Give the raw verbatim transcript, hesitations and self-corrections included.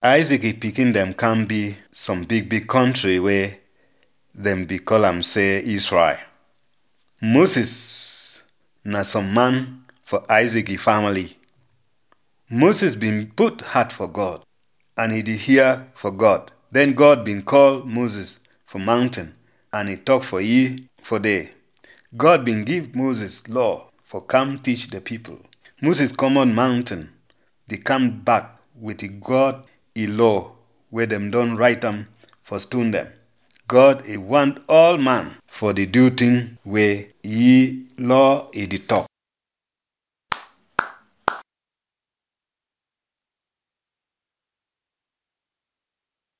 Isaac e pikin dem can be some big big country wey dem be call am say Israel. Moses na some man for Isaac e family. Moses bin put heart for God and he dey hear for God. Then God bin call Moses for mountain and he talk for ye for there. God bin give Moses law for come teach the people. Moses come on mountain, dey come back with the God e law wey dem don write am for stone dem. God e want all man for the do thing wey ye law e dey talk.